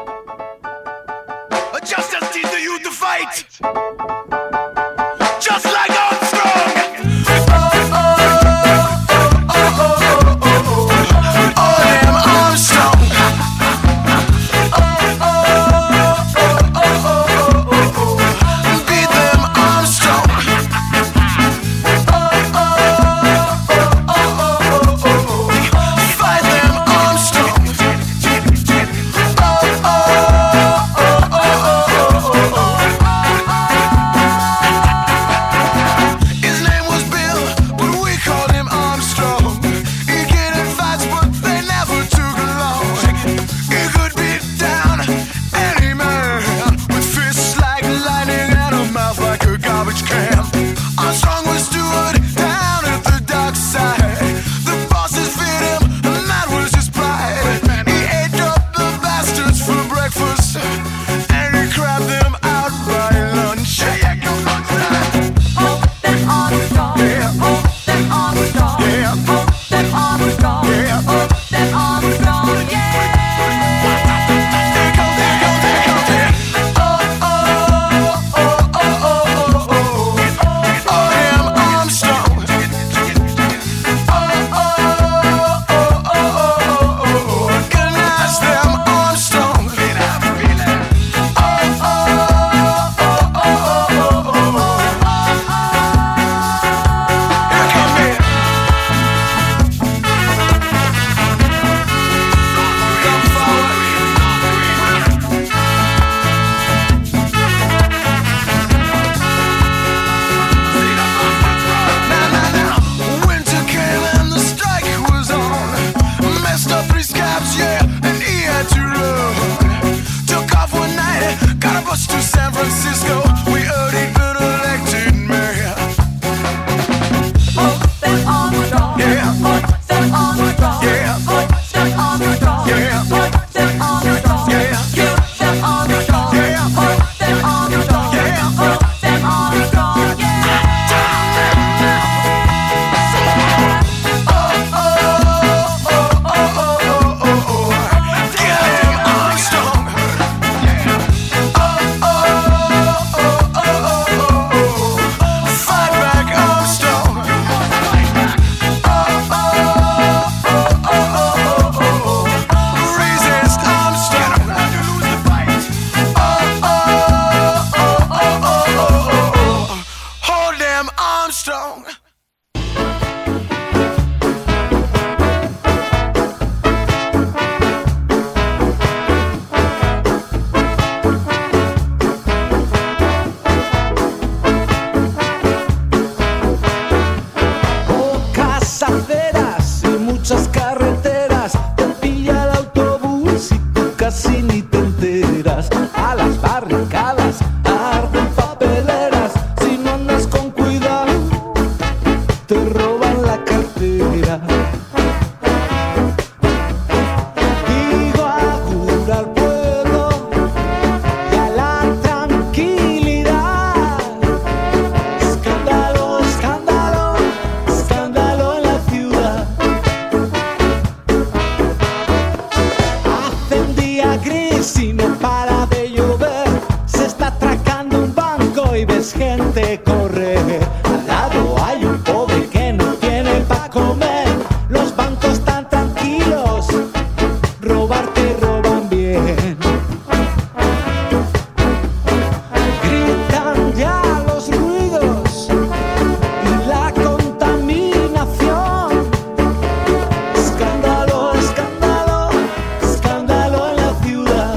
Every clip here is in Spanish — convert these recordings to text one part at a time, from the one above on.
Justice teach the youth to fight, just like Armstrong. Oh, damn Armstrong. Beat them Armstrong. Fight them Armstrong. His name was Bill, but we called him Armstrong. He get in fights, but they never took long. He could beat down any man with fists like lightning and a mouth like a garbage can. Armstrong was steward down at the dock side. The bosses feared him, and that was his pride. He ate up the bastards for breakfast, and he crabbed them out by lunch. Oh, them Armstrong. Yeah. Oh, them Armstrong. Yeah. Oh, them Armstrong. Yeah. Oh, them Armstrong. Yeah. Winter came and the strike was on. Messed up his caps, yeah, and he had to run. Took off one night, got a bus to San Francisco. We heard he'd been elected mayor. Oh, them Armstrong. Yeah. Oh, them Armstrong. Yeah. Oh, them Armstrong. Yeah. Oh, them Armstrong. Yeah. Kill them Armstrong. Yeah. Oh, them Armstrong. Yeah. Oh, them Armstrong. Yeah. Get him Armstrong. Fight back Armstrong. Resist Armstrong. Hold them Armstrong. Pocas aceras y muchas carreteras, te pilla el autobús y tú casi ni te enteras. A las barricadas arden papeleras, si no andas con cuidado te roban la cartera. Digo augura al pueblo y a la tranquilidad. Escándalo, escándalo, escándalo en la ciudad. Hace un día gris y no para de llover. Se está atracando un banco y ves gente correr. Al lado hay un pobre que no tiene pa' comer. Los bancos están tranquilos, robarte roban bien. Gritan ya los ruidos y la contaminación. Escándalo, escándalo, escándalo en la ciudad.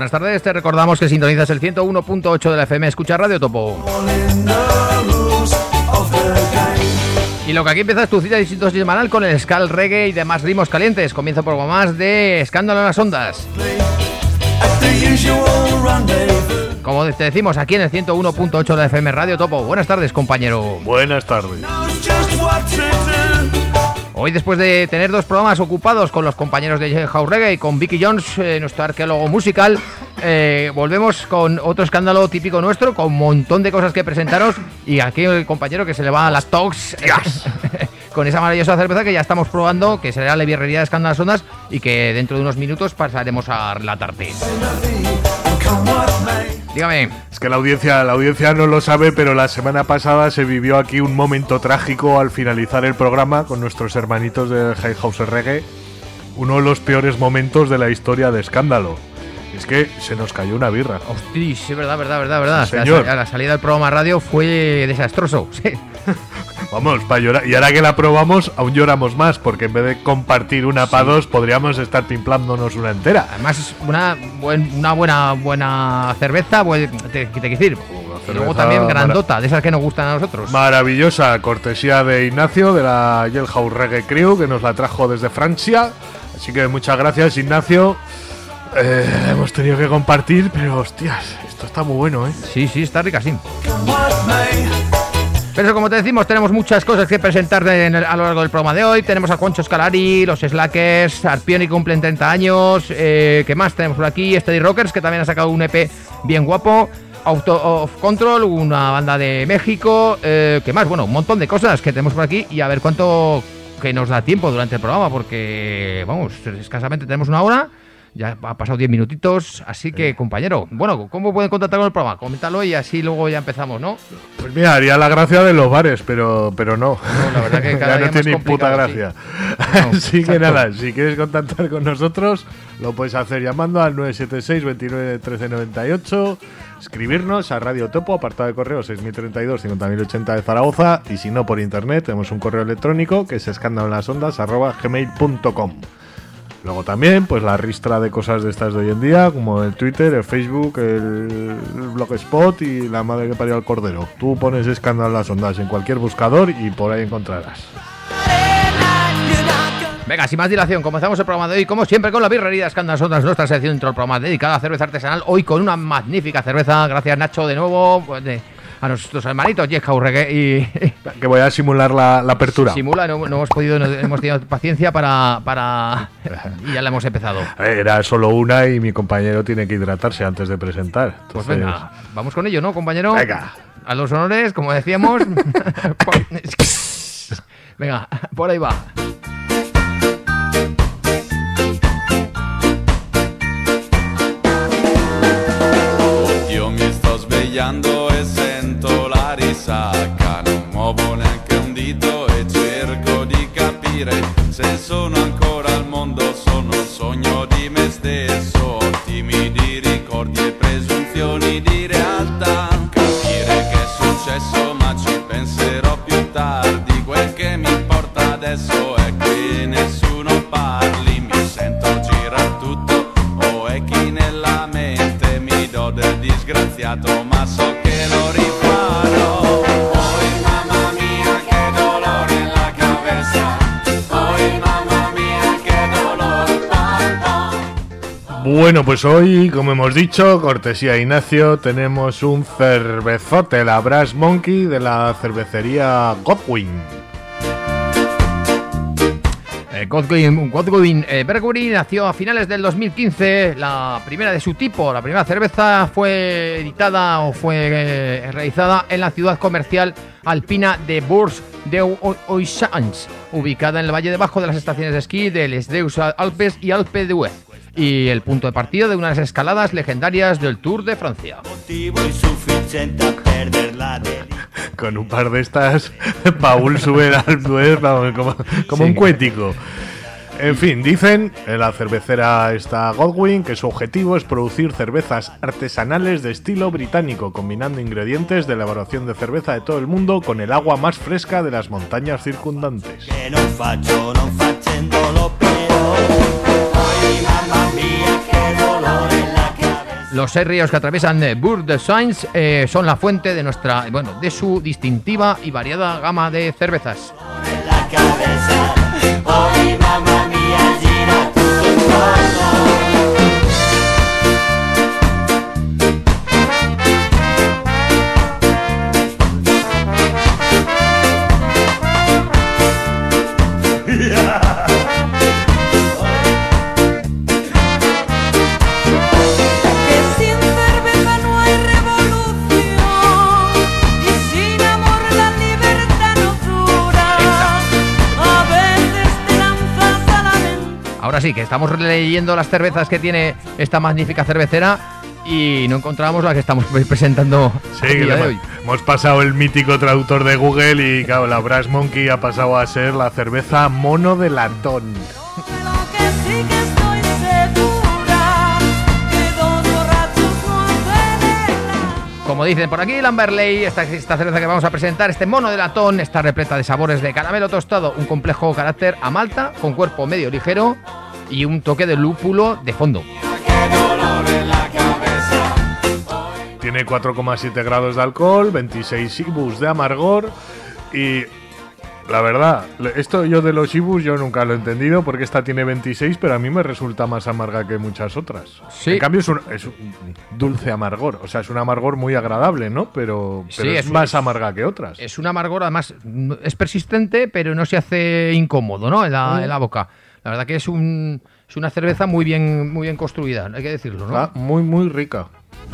buenas tardes. Te recordamos que sintonizas el 101.8 de la FM, escucha Radio Topo. Y lo que aquí empieza es tu cita de sintonía semanal con el ska, el reggae y demás ritmos calientes. Comienza por algo más de Escándalo en las Ondas. Como te decimos, aquí en el 101.8 de la FM Radio Topo. Buenas tardes, compañero. Buenas tardes. Hoy, después de tener 2 programas ocupados con los compañeros de House Reggae y con Vicky Jones, nuestro arqueólogo musical, volvemos con otro escándalo típico nuestro, con un montón de cosas que presentaros. Y aquí el compañero que se le va a las talks con esa maravillosa cerveza que ya estamos probando, que será la birrería de Escándalo en las Ondas, y que dentro de unos minutos pasaremos a relatarte. Dígame. Es que la audiencia no lo sabe, pero la semana pasada se vivió aquí un momento trágico al finalizar el programa con nuestros hermanitos de House Reggae. Uno de los peores momentos de la historia de Escándalo. Es que se nos cayó una birra. Hostia, sí, verdad. Sí, señor. La salida del programa radio fue desastroso. Sí. Vamos, para llorar. Y ahora que la probamos, aún lloramos más, porque en vez de compartir una para dos, podríamos estar pimplándonos una entera. Además, es una buena cerveza, te quiero decir. Y luego también grandota, de esas que nos gustan a nosotros. Maravillosa, cortesía de Ignacio, de la Jailhouse Reggae Crew, que nos la trajo desde Francia. Así que muchas gracias, Ignacio. Hemos tenido que compartir, pero hostias, esto está muy bueno, ¿eh? Sí, está rica, sí. Pero como te decimos, tenemos muchas cosas que presentar a lo largo del programa de hoy. Tenemos a Juancho Scalari, los Slackers, Arpioni cumplen 30 años. ¿Qué más tenemos por aquí? Steady Rockers, que también ha sacado un EP bien guapo. Out of Control, una banda de México. ¿Qué más? Bueno, un montón de cosas que tenemos por aquí. Y a ver cuánto que nos da tiempo durante el programa, porque, vamos, escasamente tenemos una hora. Ya ha pasado 10 minutitos, así que, compañero, bueno, ¿cómo pueden contactar con el programa? Coméntalo y así luego ya empezamos, ¿no? Pues mira, haría la gracia de los bares, pero no. No, la verdad que cada ya no día tiene ni puta gracia. Sí. No, así que nada, si quieres contactar con nosotros, lo puedes hacer llamando al 976 29 13 98, escribirnos a Radio Topo, apartado de correo 6032 50080 de Zaragoza, y si no, por internet, tenemos un correo electrónico que es escándaloenlasondas@gmail.com. Luego también, pues la ristra de cosas de estas de hoy en día, como el Twitter, el Facebook, el Blogspot y la madre que parió al cordero. Tú pones Escándalo en las Ondas en cualquier buscador y por ahí encontrarás. Venga, sin más dilación, comenzamos el programa de hoy, como siempre, con la birrería de Escándalo en las Ondas, nuestra sección dentro del programa dedicada a cerveza artesanal. Hoy con una magnífica cerveza, gracias Nacho de nuevo, a nuestros hermanitos Jailhouse Reggae y que voy a simular la apertura. Simula, no hemos podido, no hemos tenido paciencia para y ya la hemos empezado. Era solo una y mi compañero tiene que hidratarse antes de presentar. Entonces... Pues venga, vamos con ello, ¿no, compañero? Venga. A los honores, como decíamos. Venga, por ahí va. Io mi sto svegliando e sento la risacca, non muovo neanche un dito e cerco di capire se sono ancora al mondo, sono un sogno di me stesso, timidi ricordi e presunzioni di realtà, capire che è successo ma ci penserò più tardi, quel che mi importa adesso è che nessuno parli, mi sento girar tutto o è chi nella mente mi do del disgraziato ma so che lo riparo. Hoy mamma mia che dolore en la cabeza, hoy mamma mia che dolor, pam, pam. Bueno, pues hoy, como hemos dicho, cortesía de Ignacio, tenemos un cervezote, la Brass Monkey de la cervecería Godwin. Godwin Brewery nació a finales del 2015, la primera de su tipo. La primera cerveza fue editada o fue realizada en la ciudad comercial alpina de Bourg de Oisans, ubicada en el valle debajo de las estaciones de esquí de Les Deux Alpes y Alpe d'Huez, y el punto de partida de unas escaladas legendarias del Tour de Francia. Con un par de estas, Paul sube al duel como un cuético. En fin, dicen en la cervecera esta Godwin que su objetivo es producir cervezas artesanales de estilo británico, combinando ingredientes de elaboración de cerveza de todo el mundo con el agua más fresca de las montañas circundantes. Los 6 ríos que atraviesan Bourg-de-Sainz son la fuente de su distintiva y variada gama de cervezas. La cabeza, hoy mamá mía gira tu Ahora sí, que estamos leyendo las cervezas que tiene esta magnífica cervecera y no encontramos la que estamos presentando el día de hoy. Hemos pasado el mítico traductor de Google y claro, la Brass Monkey ha pasado a ser la cerveza mono de latón. Como dicen por aquí, Lamberley, esta cerveza que vamos a presentar, este mono de latón, está repleta de sabores de caramelo tostado, un complejo carácter a malta, con cuerpo medio ligero y un toque de lúpulo de fondo. Tiene 4,7 grados de alcohol, 26 IBUs de amargor y... La verdad, esto yo de los IBUs yo nunca lo he entendido porque esta tiene 26, pero a mí me resulta más amarga que muchas otras. Sí. En cambio es un dulce amargor, o sea, es un amargor muy agradable, ¿no? Pero sí, es más amarga que otras. Es un amargor, además, es persistente, pero no se hace incómodo, ¿no? En la boca. La verdad que es una cerveza muy bien construida, hay que decirlo, ¿no? Muy, muy rica.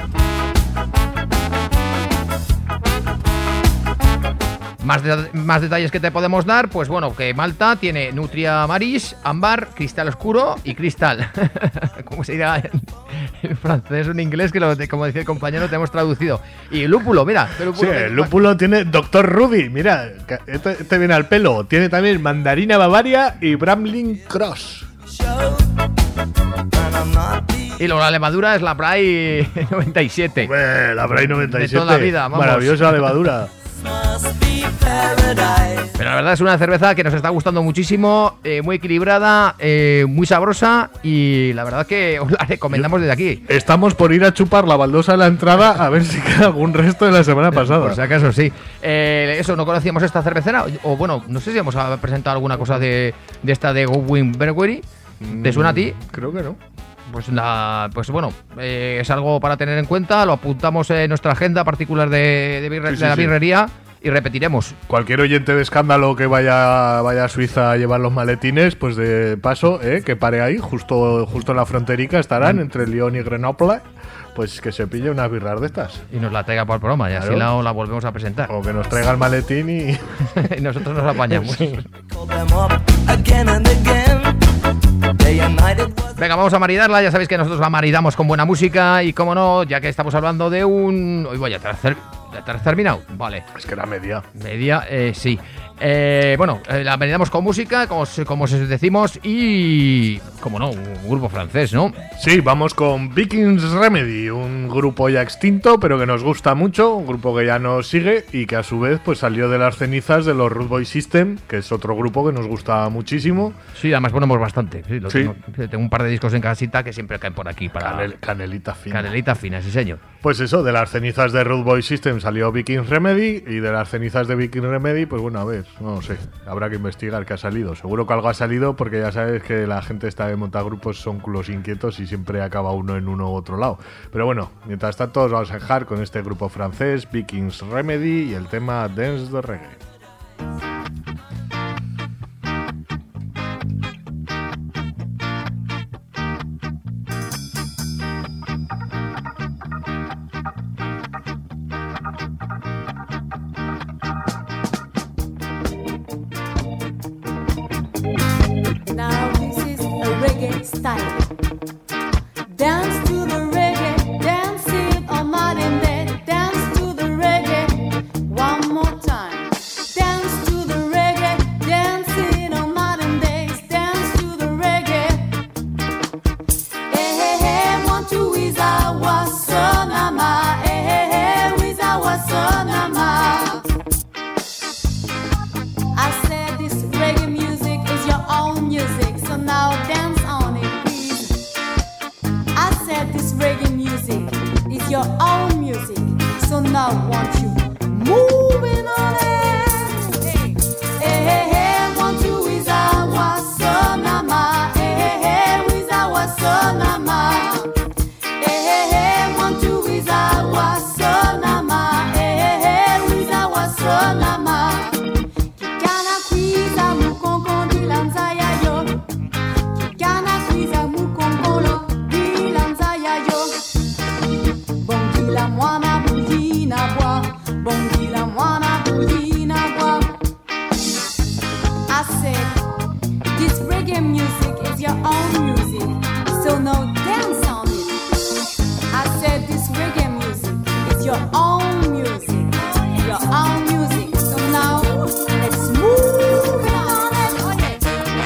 Más detalles que te podemos dar, pues bueno, que Malta tiene Nutria Maris, Ámbar, Cristal Oscuro y Cristal. ¿Cómo se dirá en francés o en inglés? Que como decía el compañero, te hemos traducido. Y lúpulo, mira. Sí, el lúpulo tiene Dr. Rudy, mira, este viene al pelo. Tiene también Mandarina Bavaria y Bramling Cross. Y luego la levadura es la Bray 97. La Bray 97. De toda la vida, vamos. Maravillosa levadura. Pero la verdad es una cerveza que nos está gustando muchísimo, muy equilibrada, muy sabrosa y la verdad que os la recomendamos desde aquí. Estamos por ir a chupar la baldosa de la entrada a ver si queda algún resto de la semana pasada. Por si acaso sí. Eso, no conocíamos esta cervecera, o bueno, no sé si hemos presentado alguna cosa de esta de Godwin Brewery. ¿Te suena a ti? Creo que no. Pues bueno, es algo para tener en cuenta, lo apuntamos en nuestra agenda particular de la birrería y repetiremos. Cualquier oyente de escándalo que vaya a Suiza a llevar los maletines, pues de paso, que pare ahí, justo en la fronterica estarán, entre Lyon y Grenoble, pues que se pille unas birras de estas. Y nos la traiga por el programa, y así la volvemos a presentar. O que nos traiga el maletín y... y nosotros nos apañamos. Sí. Venga, vamos a maridarla. Ya sabéis que nosotros la maridamos con buena música. Y como no, ya que estamos hablando de un... Hoy voy a terminado. Vale. Es que era media. Media, sí. La maridamos con música, como os decimos. Y... como no, un grupo francés, ¿no? Sí, vamos con Vikings Remedy, un grupo ya extinto, pero que nos gusta mucho. Un grupo que ya nos sigue y que a su vez pues salió de las cenizas de los Rude Boy System, que es otro grupo que nos gusta muchísimo. Sí, además ponemos bastante. Sí, tengo un par de discos en casita que siempre caen por aquí para... Canelita fina. Canelita fina, sí señor. Pues eso, de las cenizas de Rude Boy System salió Vikings Remedy, y de las cenizas de Vikings Remedy, pues bueno, a ver, no sé, habrá que investigar qué ha salido. Seguro que algo ha salido, porque ya sabes que la gente está de montagrupos, son culos inquietos y siempre acaba uno en uno u otro lado. Pero bueno, mientras tanto os vamos a dejar con este grupo francés, Vikings Remedy, y el tema Dance the Reggae. Now this is a reggae style. Dance to the reggae, dance it on modern day. Dance to the reggae, one more time. Dance to the reggae, dance it on modern days. Dance to the reggae. Hey, hey, hey, want to with our sonama. Hey, hey, hey, with our sonama. I said this reggae music is your own music, so now dance on it, please. reggae music is your own music, so no dance on it. I said this reggae music is your own music, your own music. So now let's move on and on it.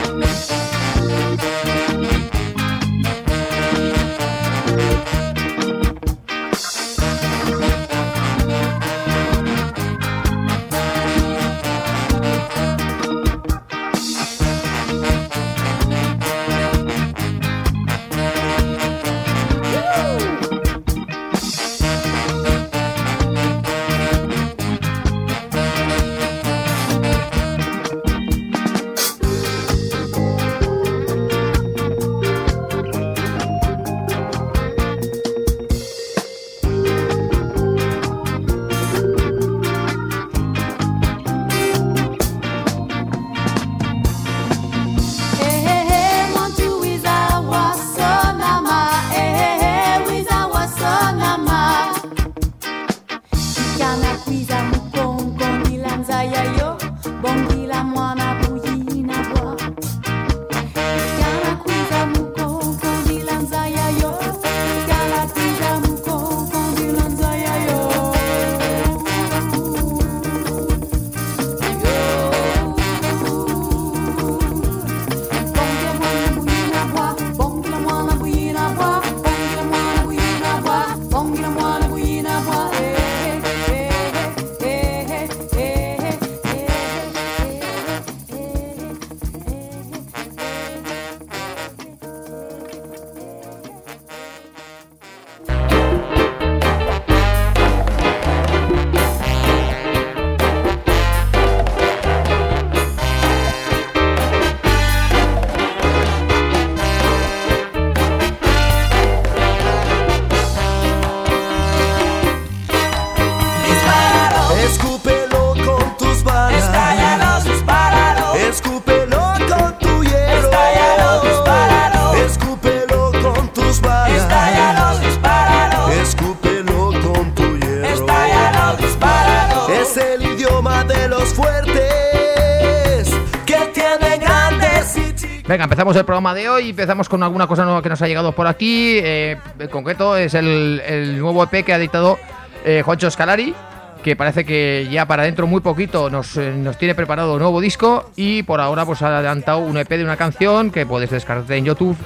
Venga, empezamos el programa de hoy. Empezamos con alguna cosa nueva que nos ha llegado por aquí. En concreto es el nuevo EP que ha editado Juancho Scalari, que parece que ya para dentro muy poquito nos tiene preparado un nuevo disco. Y por ahora pues ha adelantado un EP de una canción que puedes descargarte en YouTube.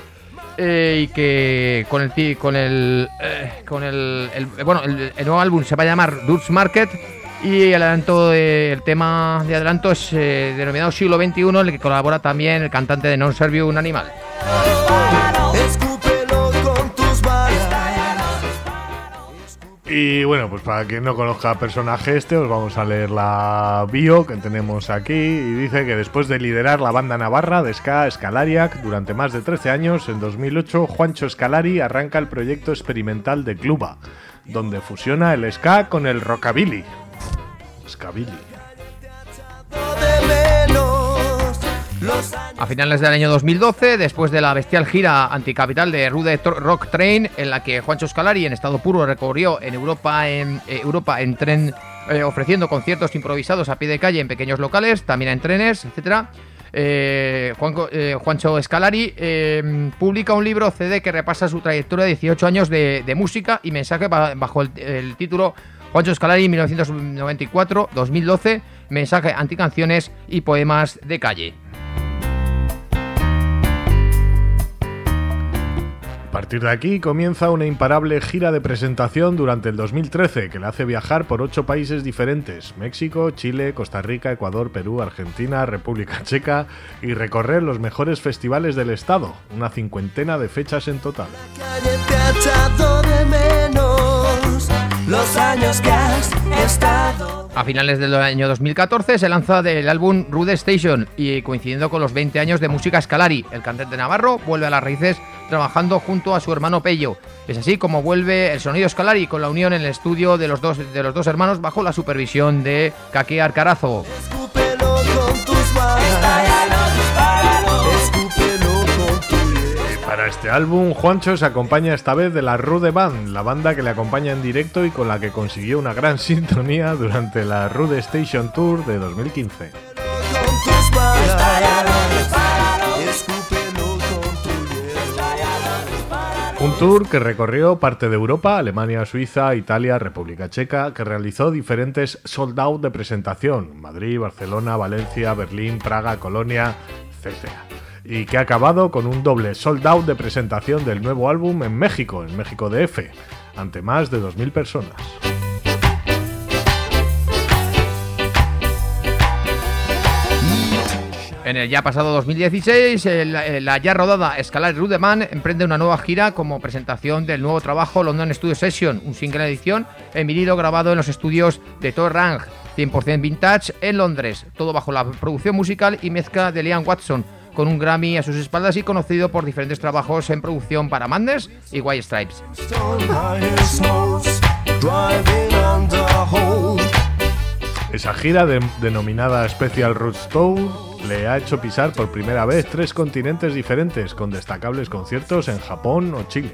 Y que el nuevo álbum se va a llamar Dutch Market. Y el tema de adelanto es denominado Siglo XXI, en el que colabora también el cantante de Non Serviu Un Animal. Y bueno, pues para quien no conozca al personaje os vamos a leer la bio que tenemos aquí. Y dice que después de liderar la banda navarra de ska Scalariac durante más de 13 años, en 2008 Juancho Scalari arranca el proyecto experimental de Cluba, donde fusiona el ska con el rockabilly. Skabilly. A finales del año 2012, después de la bestial gira anticapital de Rude Rock Train, en la que Juancho Scalari en estado puro recorrió en Europa en tren, ofreciendo conciertos improvisados a pie de calle en pequeños locales, también en trenes, etc. Juancho Scalari publica un libro CD que repasa su trayectoria de 18 años de música y mensaje bajo el título Juancho Scalari 1994-2012, mensaje anticanciones y poemas de calle. A partir de aquí comienza una imparable gira de presentación durante el 2013 que le hace viajar por 8 países diferentes: México, Chile, Costa Rica, Ecuador, Perú, Argentina, República Checa, y recorrer los mejores festivales del estado, una 50 de fechas en total. Los años que has estado. A finales del año 2014 se lanza el álbum Rude Station y coincidiendo con los 20 años de música Scalari, el cantante navarro vuelve a las raíces trabajando junto a su hermano Pello. Es así como vuelve el sonido Scalari con la unión en el estudio de los dos hermanos bajo la supervisión de Kake Arcarazo. Escúpelo con tus manos. Escúpelo con tu hiel. Para este álbum, Juancho se acompaña esta vez de la Rude Band, la banda que le acompaña en directo y con la que consiguió una gran sintonía durante la Rude Station Tour de 2015. Con tus manos. Escúpelo. tour que recorrió parte de Europa, Alemania, Suiza, Italia, República Checa, que realizó diferentes sold out de presentación, Madrid, Barcelona, Valencia, Berlín, Praga, Colonia, etc. Y que ha acabado con un doble sold out de presentación del nuevo álbum en México DF, ante más de 2.000 personas. En el ya pasado 2016, la ya rodada Scalari Rudeman emprende una nueva gira como presentación del nuevo trabajo London Studio Session, un single edición en vinilo grabado en los estudios de Tor Rang, 100% vintage en Londres, todo bajo la producción musical y mezcla de Liam Watson, con un Grammy a sus espaldas y conocido por diferentes trabajos en producción para Madness y White Stripes. Esa gira denominada Special Roots Tour le ha hecho pisar por primera vez 3 continentes diferentes, con destacables conciertos en Japón o Chile.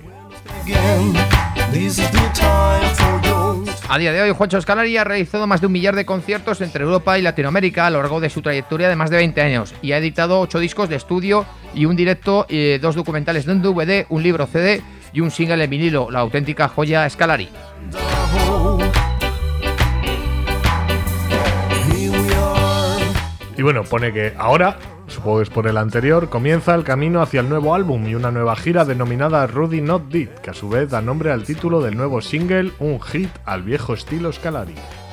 A día de hoy, Juancho Scalari ha realizado más de 1 millar de conciertos entre Europa y Latinoamérica a lo largo de su trayectoria de más de 20 años y ha editado 8 discos de estudio y un directo, 2 documentales de un DVD, un libro CD y un single en vinilo, la auténtica joya Scalari. Y bueno, pone que ahora, supongo que es por el anterior, comienza el camino hacia el nuevo álbum y una nueva gira denominada Rudy Not Dead, que a su vez da nombre al título del nuevo single, un hit al viejo estilo Scalari.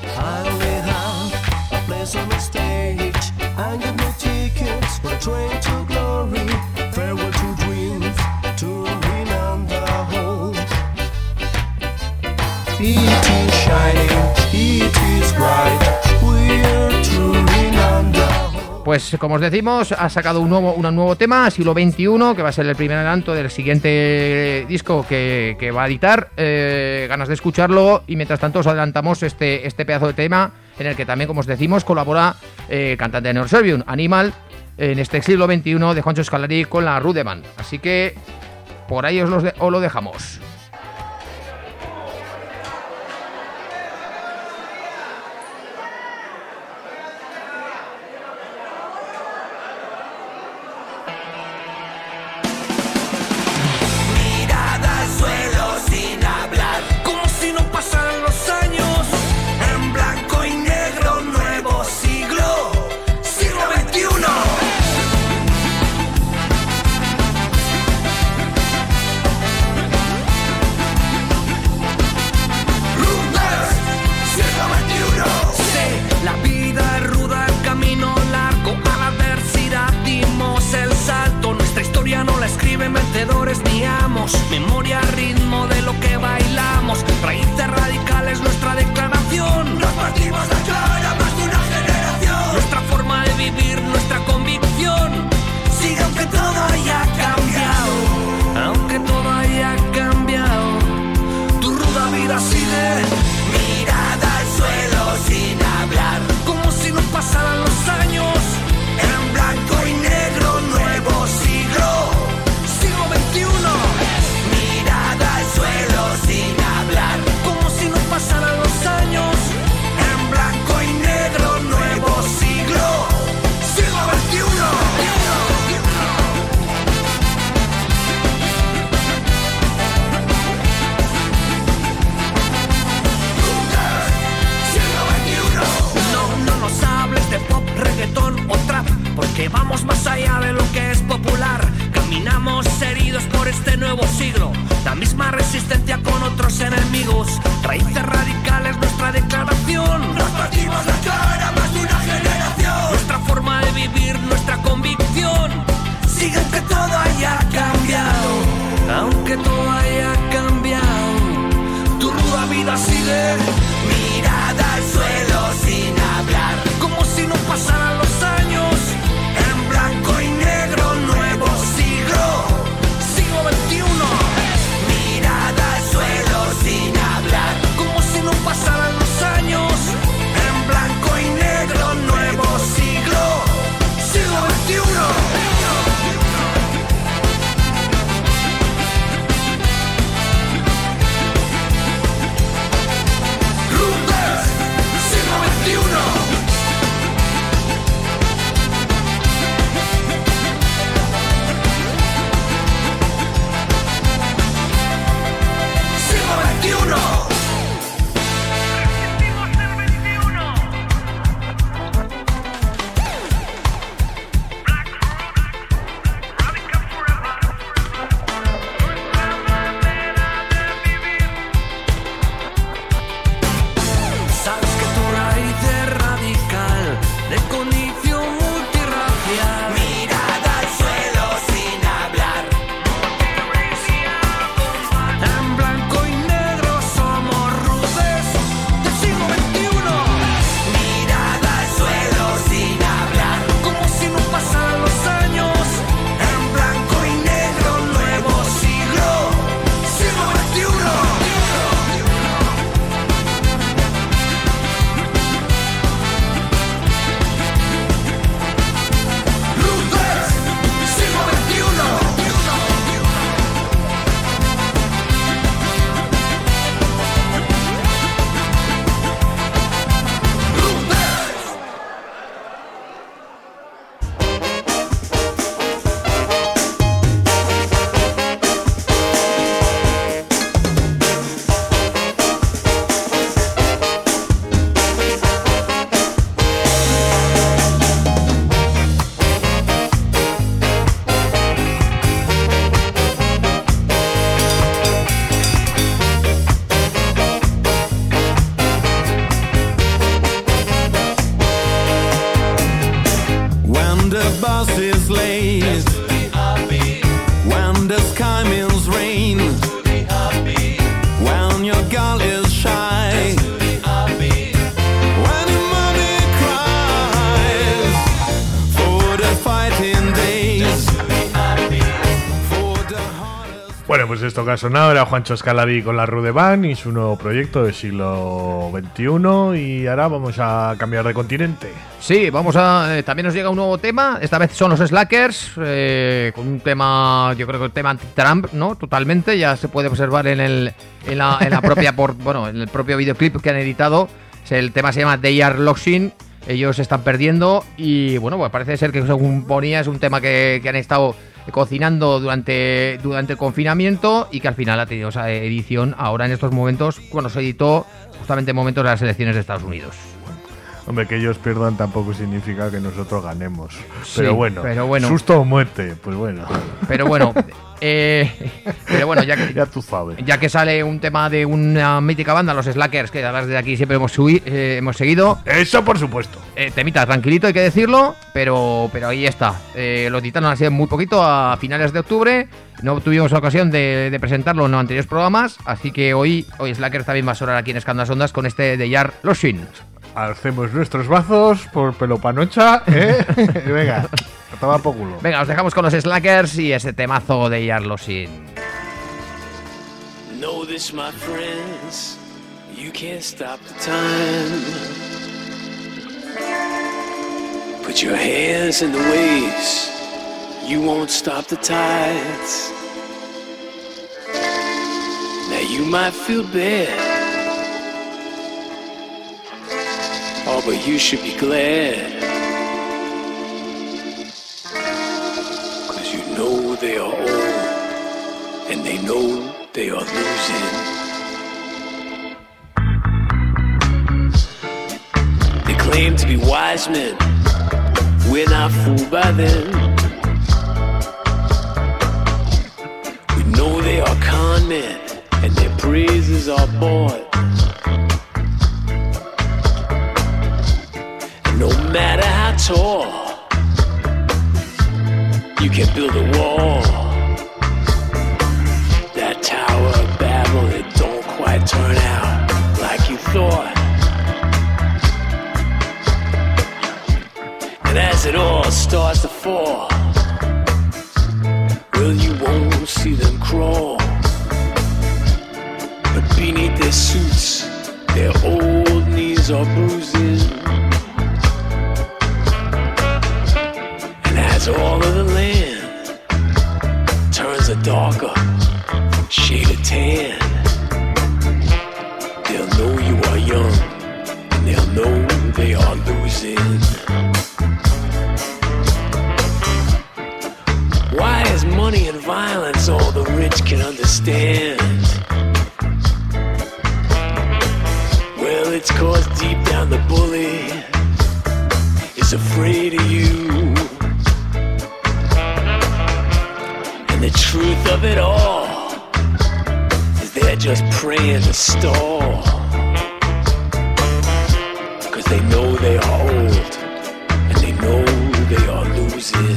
Pues como os decimos, ha sacado un nuevo tema, Siglo XXI, que va a ser el primer adelanto del siguiente disco que va a editar. Ganas de escucharlo y mientras tanto os adelantamos este pedazo de tema en el que también, como os decimos, colabora cantante de Neurservium, Animal, en este Siglo XXI de Juancho Scalari con la Rudeman. Así que por ahí os lo dejamos. Memoria, ritmo de lo que bailamos, raíces radicales, nuestra declaración. Nos partimos la cara más de una generación. Nuestra forma de vivir, nuestra convicción. Sigue aunque todo haya cambiado, aunque todo haya cambiado. Tu ruda vida sigue. Mirada al suelo sin hablar, como si no pasaran los años. En blanco y negro, nuevo siglo. Siglo XXI. Sin hablar, como si no pasaran los años. En blanco y negro, nuevo siglo. Siglo XXI. No nos hables de pop, reggaetón o trap, porque vamos más allá de lo que es popular. Caminamos heridos por este nuevo siglo, la misma resistencia con otros enemigos. Raíces radicales, nuestra declaración. Nos partimos la cara más de una generación. Nuestra forma de vivir, nuestra convicción. Sigue aunque todo haya cambiado, aunque todo haya cambiado. Tu ruda vida sigue. Mirada al suelo sin hablar, como si no pasaran los años. En blanco y negro, nuevo siglo. Siglo XXI. Mirada al suelo sin hablar, como si no pasaran los años. En blanco y negro, nuevo siglo. Siglo XXI. is late, when the sky means rain, when your girl is shy, when your mommy cries for the fighting days, for the hardest. Bueno, pues esto que ha sonado era Juancho Scalari con la Rude Band y su nuevo proyecto del siglo XXI. Y ahora vamos a cambiar de continente. Sí, vamos a... también nos llega un nuevo tema. Esta vez son los Slackers, con un tema, yo creo que un tema anti-Trump, ¿no? Totalmente, ya se puede observar en la propia... en el propio videoclip que han editado. El tema se llama They Are Losing. Ellos se están perdiendo y, bueno, pues parece ser que, según ponía, es un tema que han estado cocinando durante el confinamiento y que al final ha tenido esa edición ahora en estos momentos, cuando se editó justamente en momentos de las elecciones de Estados Unidos. Hombre, que ellos pierdan tampoco significa que nosotros ganemos. Sí, pero bueno, susto o muerte, pues bueno. Pero bueno, Ya tú sabes. Ya que sale un tema de una mítica banda, los Slackers, que además desde aquí siempre hemos seguido. Eso por supuesto. Temita tranquilito, hay que decirlo, pero ahí está. Los Titanos han sido muy poquito, a finales de octubre. No tuvimos la ocasión de presentarlo en los anteriores programas, así que hoy Slackers también va a sonar aquí en Escandas Ondas con este de Yar Loshin. Alcemos nuestros brazos por pelopanocha, ¿eh? Venga, a tomar por culo. Venga, os dejamos con los Slackers y ese temazo de Yar Loshin. Know this, my friends, you can't stop the time. Put your hands in the waves, you won't stop the tides. Now you might feel bad, oh, but you should be glad, 'cause you know they are old, and they know they are losing. They claim to be wise men, we're not fooled by them. We know they are con men, and their praises are bought. No matter how tall, you can build a wall. That Tower of Babel, it don't quite turn out like you thought. And as it all starts to fall, well, you won't see them crawl. But beneath their suits, their old knees are bruising. As all of the land turns a darker shade of tan, they'll know you are young, and they'll know they are losing. Why is money and violence all the rich can understand? Well, it's 'cause deep down the bully is afraid of you. The truth of it all is they're just praying to stall, 'cause they know they are old, and they know they are losing.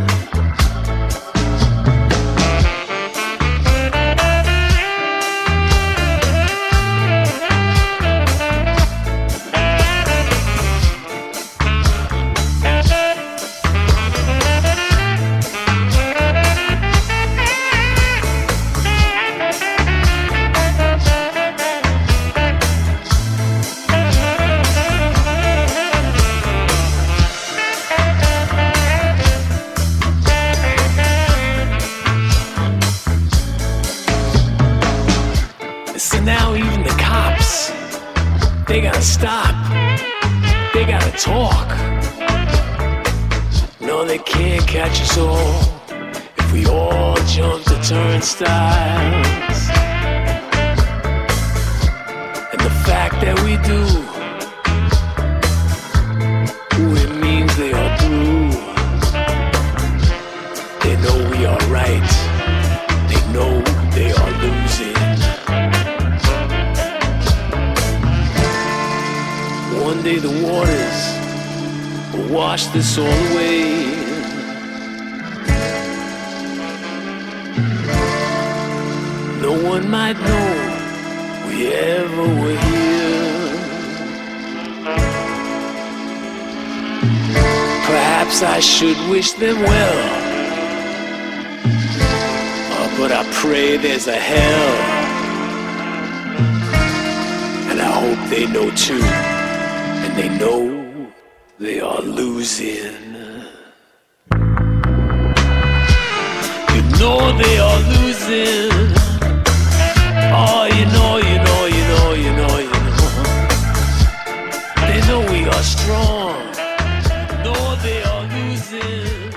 They gotta stop, they gotta talk. No, they can't catch us all if we all jump the turnstiles. And the fact that we do, ooh, it means they are through. They know we are right, they know they are losing. One day the waters will wash this all away. one might know we ever were here. Perhaps I should wish them well, but I pray there's a hell, and I hope they know too, and they know they are losing. You know they are losing. Oh, you know. They know we are strong. No, they are losing.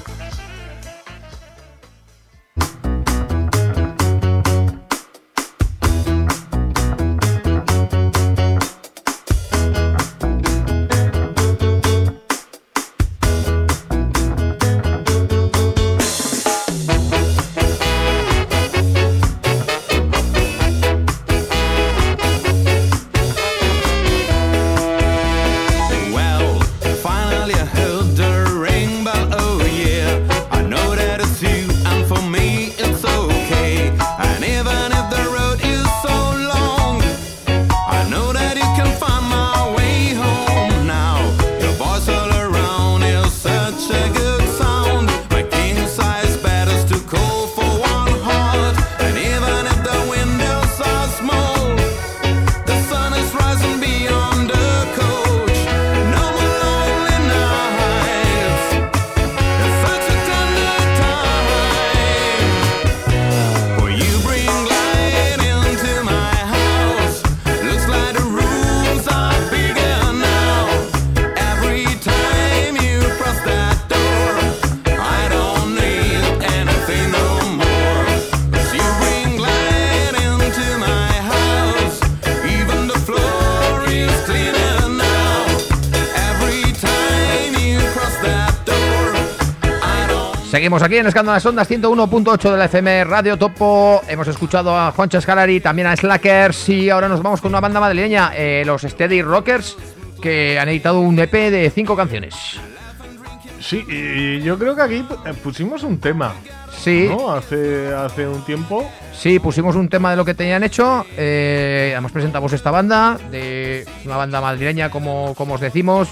Seguimos aquí en Escándalo en las Ondas 101.8 de la FM Radio Topo. Hemos escuchado a Juancho Scalari, también a Slackers, y ahora nos vamos con una banda madrileña, los Steady Rockers, que han editado un EP de 5 canciones. Sí, y yo creo que aquí pusimos un tema. Sí. ¿No? Hace un tiempo. Sí, pusimos un tema de lo que tenían hecho. Además presentamos esta banda, una banda madrileña, como os decimos,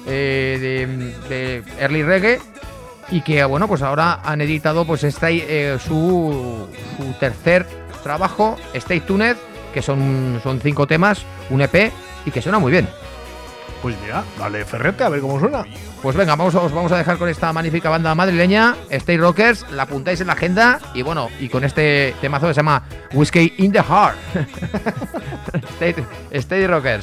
de early reggae. Y que, bueno, pues ahora han editado pues su tercer trabajo, Stay Tuned, que son 5 temas, un EP, y que suena muy bien. Pues mira, dale ferrete, a ver cómo suena. Pues venga, os vamos a dejar con esta magnífica banda madrileña, Stay Rockers, la apuntáis en la agenda, y bueno, y con este temazo que se llama Whiskey in the Heart. Stay Rockers.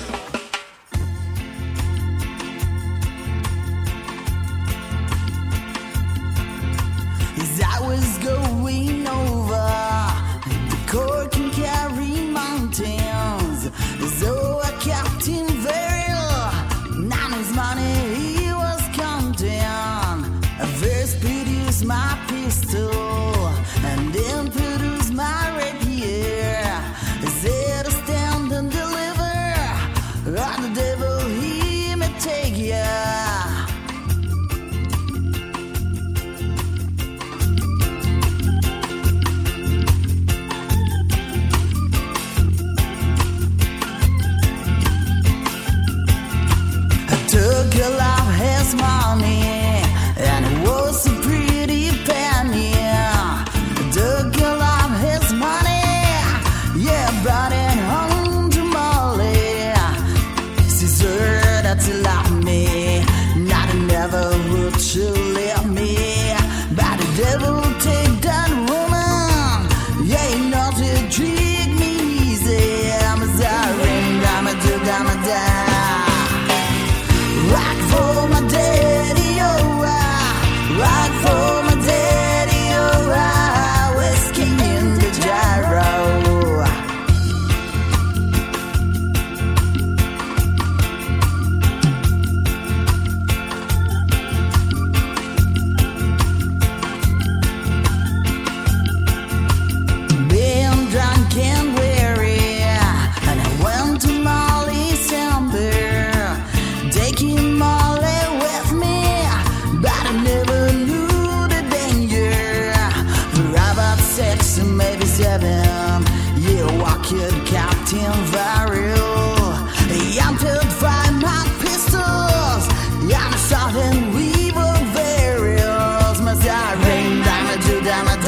I was going over the Cork and Kerry mountains. So I kept in Verrill, none his money he was counting. First produced my pistol, and then produced my rapier. Said to stand and deliver, on the devil he may take ya. Took a lot of his money, and it was a pretty penny. Took a lot of his money,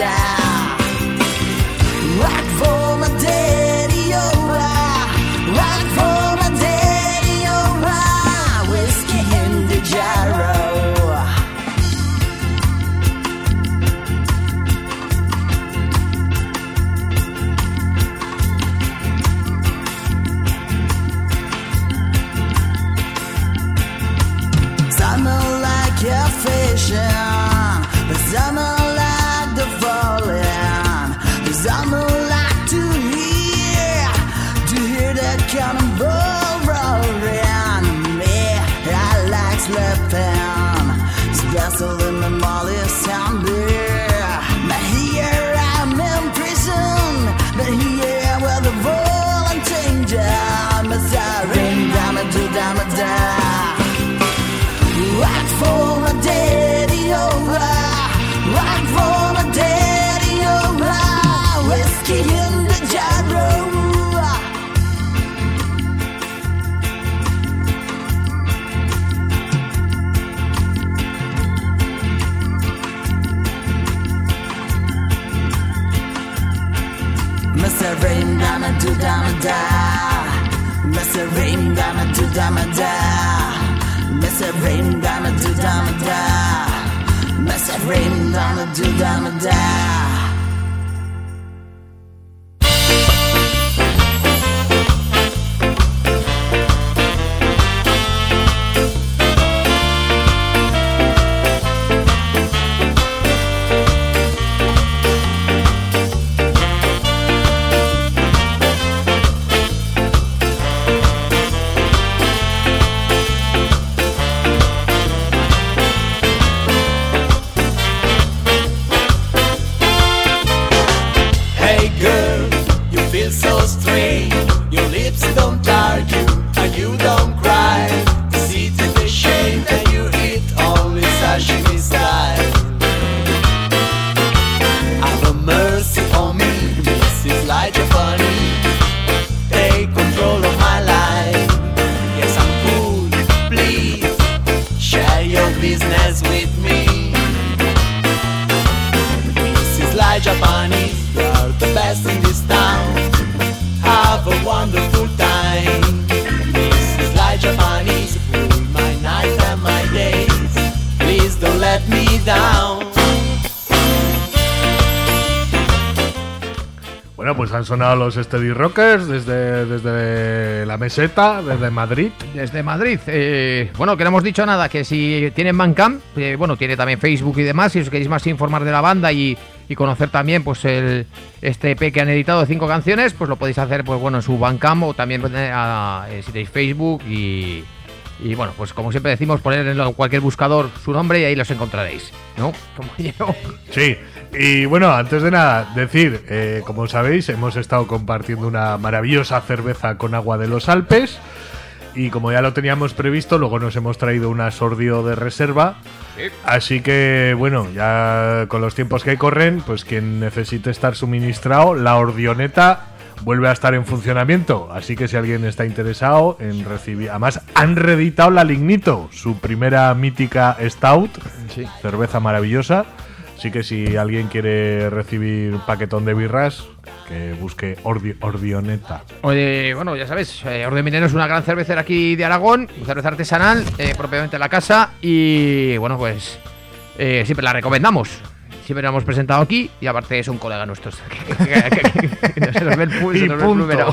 Rock for my daddy, alright. Rock for my daddy, alright. Whiskey in the gyro. Some are like a fishing, but some are like the falling. Some are like to hear that cannonball roaring. Me, I like sleeping, special in my molly sounding. But here I'm in prison, but here where the volunteer down, Missouri, da-ma-do-da-ma-da. Rock for my daddy, alright. Rock for my daddy, alright. Whiskey in the gyro. Mr. Rain, da-ma-do-da-ma-da. Mr. Rain, da-ma-do-da-ma-da. Mr. Rain, da-ma-do-da-ma-da. Mr. Rain, da-ma-do-da-ma-da. Bueno, pues han sonado los Steady Rockers desde la meseta, desde Madrid. Desde Madrid. Bueno, que no hemos dicho nada, que si tienen Bandcamp, bueno, tiene también Facebook y demás, si os queréis más informar de la banda y conocer también pues este EP que han editado de 5 canciones, pues lo podéis hacer pues bueno en su Bandcamp o también si tenéis Facebook y bueno, pues como siempre decimos, poner en cualquier buscador su nombre y ahí los encontraréis, ¿no? Como yo. Sí, y bueno, antes de nada, decir, como sabéis, hemos estado compartiendo una maravillosa cerveza con agua de los Alpes y como ya lo teníamos previsto, luego nos hemos traído una Sordio de reserva. Sí. Así que, bueno, ya con los tiempos que corren, pues quien necesite estar suministrado, la Ordioneta vuelve a estar en funcionamiento, así que si alguien está interesado en recibir... Además, han reeditado la Lignito, su primera mítica Stout, sí. Cerveza maravillosa, así que si alguien quiere recibir un paquetón de birras, que busque Ordioneta. Oye, bueno, ya sabes, Orden Minero es una gran cervecera aquí de Aragón, cerveza artesanal, propiamente en la casa, y bueno, pues siempre la recomendamos. Siempre lo hemos presentado aquí y aparte es un colega nuestro. Que no se nos ve el pulso, se nos ve el número.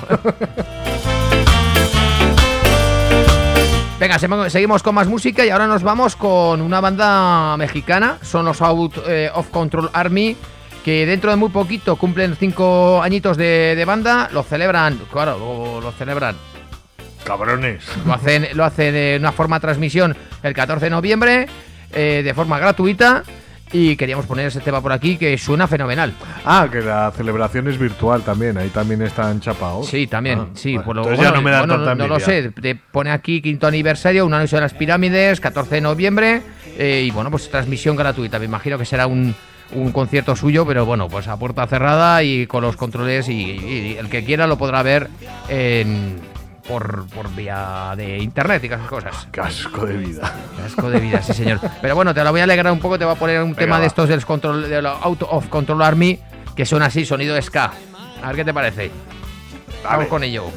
Venga, seguimos con más música y ahora nos vamos con una banda mexicana. Son los Out of Control Army, que dentro de muy poquito cumplen 5 añitos de banda. Lo celebran, claro, lo celebran. Cabrones. Lo hacen de una forma de transmisión el 14 de noviembre, de forma gratuita. Y queríamos poner ese tema por aquí que suena fenomenal. Ah, que la celebración es virtual también. Ahí también están chapados. Sí, también. Sí, bueno, entonces ya no me da tanta envidia. No lo sé. Te pone aquí 5º aniversario, un anuncio de las pirámides, 14 de noviembre. Y bueno, pues transmisión gratuita. Me imagino que será un concierto suyo, pero bueno, pues a puerta cerrada y con los controles. Y el que quiera lo podrá ver por vía de internet y esas cosas. Casco de vida. Casco de vida, sí señor. Pero bueno, te lo voy a alegrar un poco, te voy a poner un tema de estos del Out of Control Army, que suena así, sonido ska. A ver qué te parece. Vamos con ello.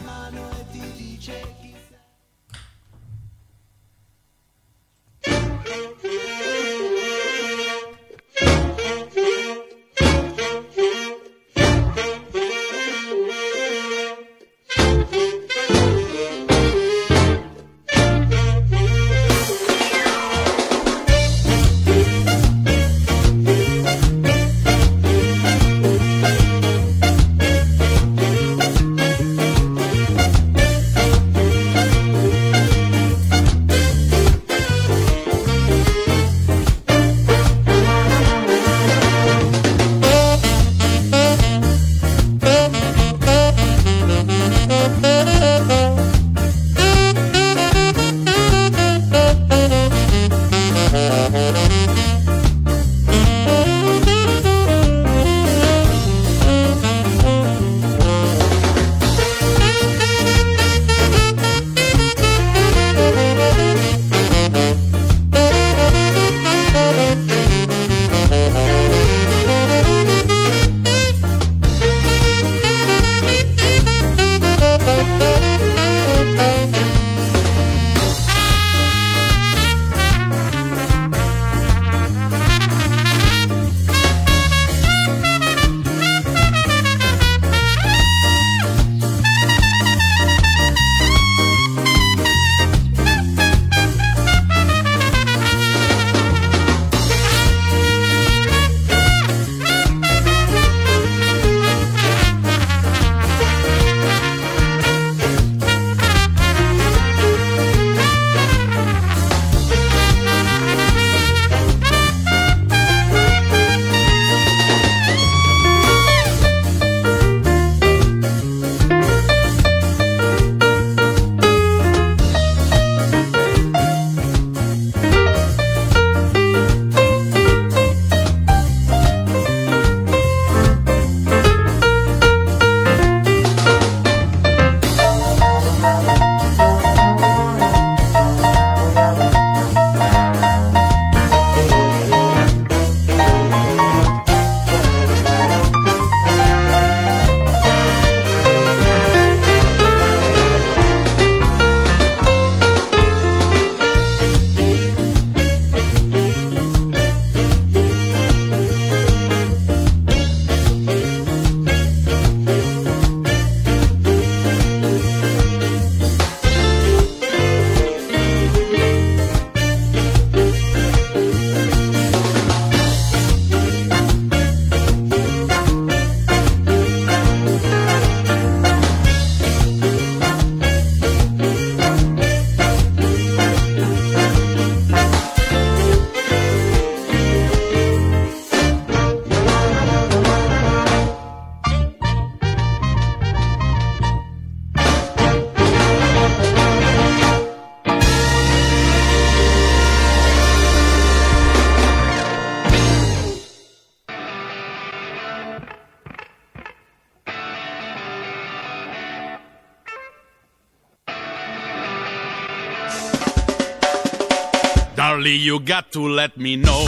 Darling, you got to let me know.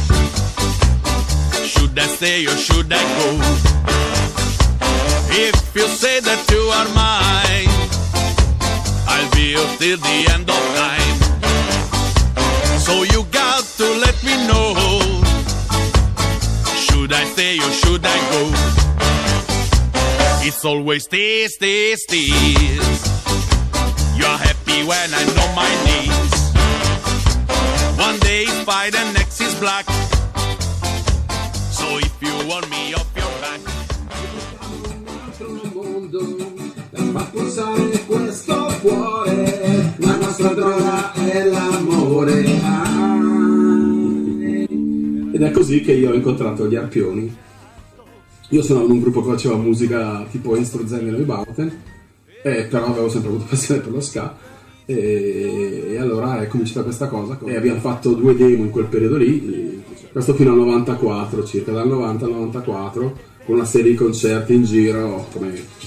Should I stay or should I go? If you say that you are mine, I'll be here till the end of time. So you got to let me know. Should I stay or should I go? It's always this. You're happy when I know my needs. One day is white and next is black. So if you want me off your back. Fa pulsare questo cuore, la nostra droga è l'amore. Ed è così che io ho incontrato gli Arpioni. Io suonavo in un gruppo che faceva musica tipo Instruzzelli e Neubauten, però avevo sempre avuto passione per lo ska. E allora è cominciata questa cosa e abbiamo fatto 2 demo in quel periodo lì, questo fino al 94 circa, dal 90 al 94, con una serie di concerti in giro come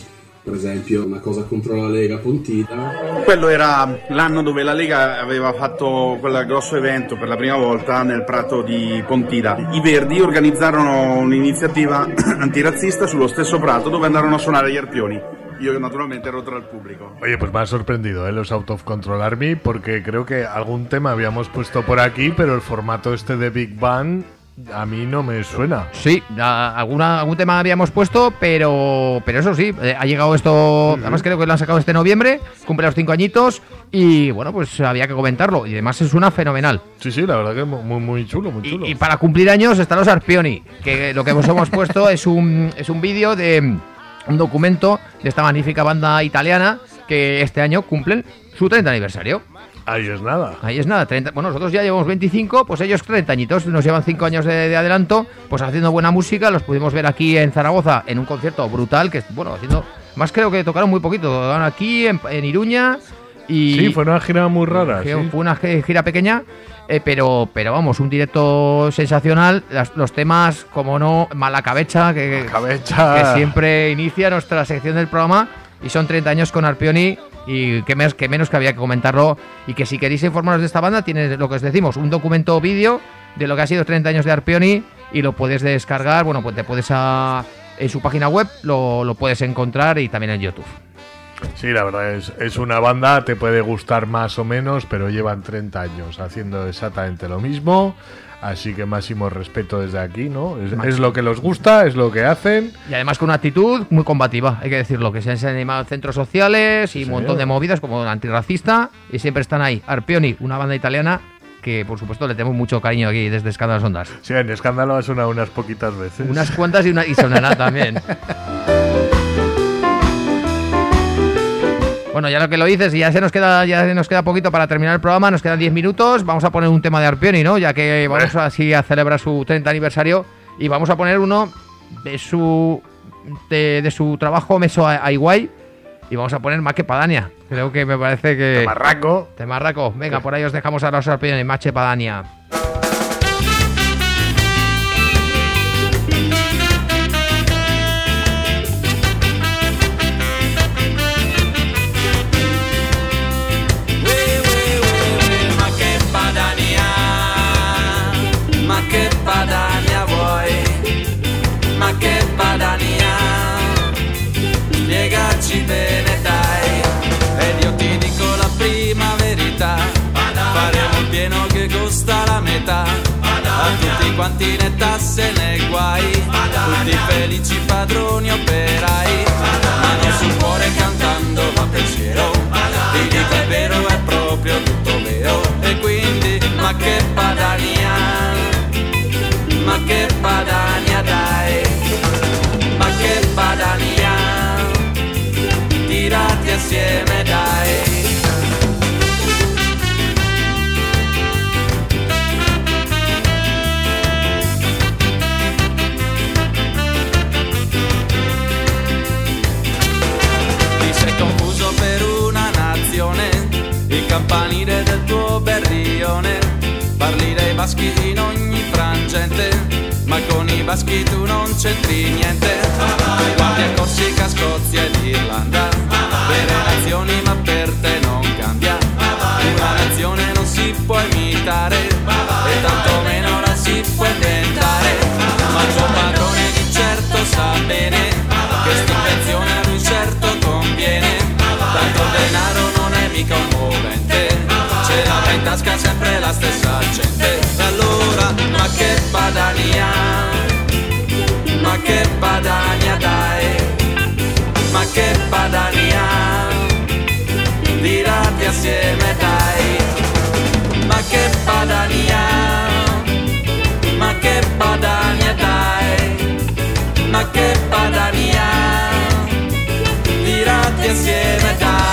per esempio una cosa contro la Lega Pontida. Quello era l'anno dove la Lega aveva fatto quel grosso evento per la prima volta nel prato di Pontida. I Verdi organizzarono un'iniziativa antirazzista sullo stesso prato dove andarono a suonare gli arpioni. Yo naturalmente ero tra el público. Oye, pues me ha sorprendido los Out of Control Army, porque creo que algún tema habíamos puesto por aquí, pero el formato este de Big Band a mí no me suena. Sí, algún tema habíamos puesto, pero eso sí, ha llegado esto, además creo que lo han sacado este noviembre, cumple los 5 añitos y bueno, pues había que comentarlo y además suena fenomenal. Sí, la verdad que muy chulo, muy chulo. Y para cumplir años están los Arpioni, que lo que hemos puesto es un vídeo de un documento de esta magnífica banda italiana que este año cumplen su 30 aniversario. Ahí es nada. 30. Bueno, nosotros ya llevamos 25, pues ellos 30 añitos, nos llevan 5 años de adelanto, pues haciendo buena música. Los pudimos ver aquí en Zaragoza en un concierto brutal, que bueno, haciendo más, creo que tocaron muy poquito, tocaron aquí en Iruña y sí, fue una gira muy rara. Fue una gira pequeña, pero vamos, un directo sensacional. Los temas, como no, Malacabecha, que siempre inicia nuestra sección del programa, y son 30 años con Arpioni. Y que menos que había que comentarlo. Y que si queréis informaros de esta banda, tienes lo que os decimos, un documento vídeo de lo que ha sido 30 años de Arpioni, y lo puedes descargar. Bueno, pues te puedes en su página web lo puedes encontrar, y también en YouTube. Sí, la verdad es una banda, te puede gustar más o menos, pero llevan 30 años haciendo exactamente lo mismo. Así que máximo respeto desde aquí, ¿no? Es lo que les gusta, es lo que hacen. Y además con una actitud muy combativa, hay que decirlo, que se han animado centros sociales y un montón de movidas como antirracista, y siempre están ahí. Arpioni, una banda italiana que por supuesto le tenemos mucho cariño aquí desde Escándalos Ondas. Sí, en Escándalo ha sonado unas poquitas veces. Unas cuantas y sonará también. Bueno, ya lo que lo dices, ya se nos queda poquito para terminar el programa, nos quedan 10 minutos, vamos a poner un tema de Arpioni, ¿no? Ya que vamos así a celebrar su 30 aniversario, y vamos a poner uno de su trabajo Meso Aiguay, y vamos a poner Mache Padania. Creo que me parece que... Temarraco. Venga, por ahí os dejamos a los Arpioni, Mache Padania. Padania vuoi, ma che Padania, spiegaci bene dai, ed io ti dico la prima verità, faremo il pieno che costa la metà, a tutti quanti né tasse né guai, tutti felici padroni operai, mano sul cuore cantando va pensiero, ti dico è vero, è proprio tutto vero, e quindi ma che Padania, ma che Padania dai, ma che Padania, tirati assieme dai. Ti sei confuso per una nazione, il campanile del tuo berrione, parli dei baschi in ogni frangente, ma con i baschi tu non c'entri niente. Guardi a Corsica, Scozia ed Irlanda, vere nazioni ma per te non cambia. Una nazione non si può imitare, e tantomeno la si può inventare. Ma il tuo padrone di certo sa bene che st'invenzione a lui certo conviene. Tanto il denaro non è mica un movente, ce l'avrà in tasca sempre la stessa gente. E allora, ma che Padania, ma che Padania dai, ma che Padania, tirati assieme dai, ma che Padania, ma che Padania dai, ma che Padania, tirati assieme dai.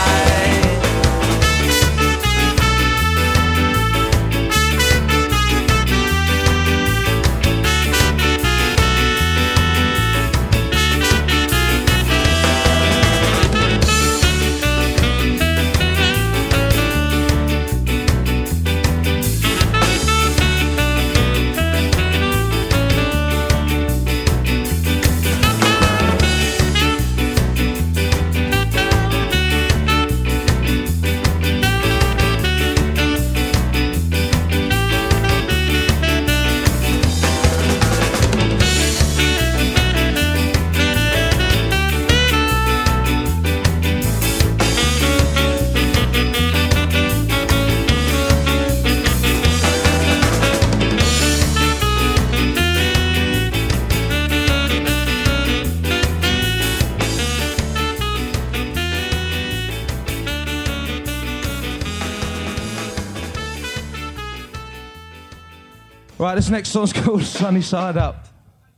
Right, this next song's called Sunny Side Up.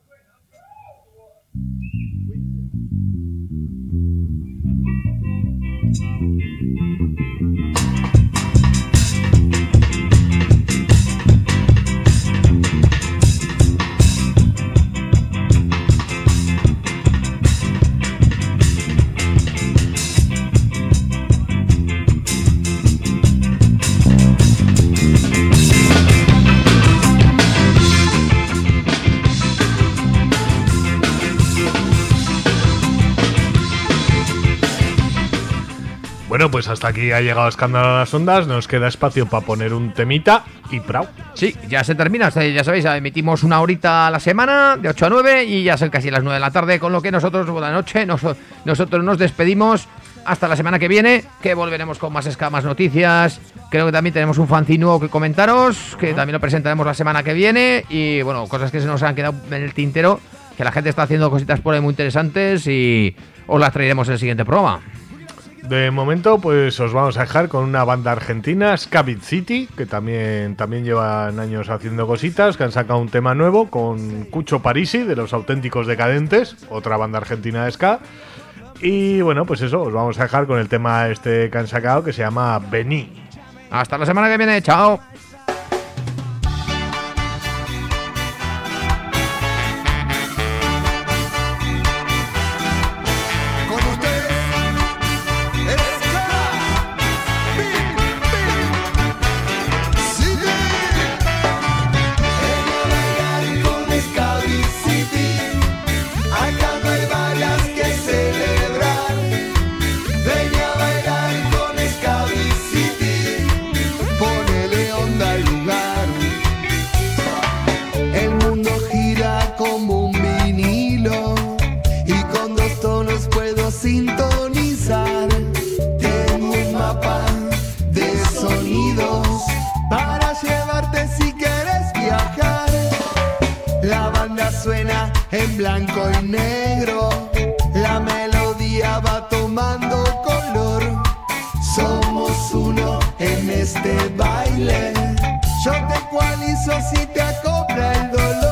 Bueno, pues hasta aquí ha llegado Escándalo a las Ondas. Nos queda espacio para poner un temita y prau. Sí, ya se termina. Ya sabéis, emitimos una horita a la semana, de 8 a 9, y ya son casi las 9 de la tarde, con lo que nosotros, buena noche, nosotros nos despedimos hasta la semana que viene, que volveremos con más escamas noticias. Creo que también tenemos un fanzine nuevo que comentaros, que también lo presentaremos la semana que viene, y bueno, cosas que se nos han quedado en el tintero, que la gente está haciendo cositas por ahí muy interesantes y os las traeremos en el siguiente programa. De momento, pues os vamos a dejar con una banda argentina, Ska Beat City, que también llevan años haciendo cositas, que han sacado un tema nuevo con Cucho Parisi, de Los Auténticos Decadentes, otra banda argentina de ska. Y bueno, pues eso, os vamos a dejar con el tema este que han sacado, que se llama Vení. Hasta la semana que viene, chao. Sintonizar, tengo un mapa de sonidos para llevarte si quieres viajar. La banda suena en blanco y negro, la melodía va tomando color. Somos uno en este baile, yo te ecualizo si te acopla el dolor.